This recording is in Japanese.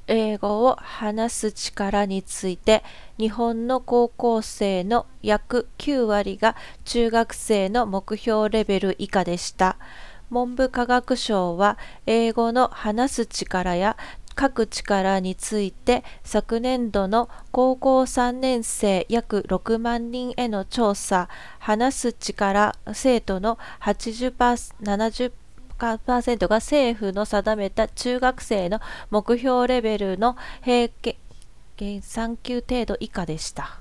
英語を話す力について、日本の高校生の約9割が中学生の目標レベル以下でした。文部科学省は、英語の話す力や書く力について、昨年度の高校3年生約6万人への調査、話す力生徒の80%、70%が政府の定めた中学生の目標レベルの平均3級程度以下でした。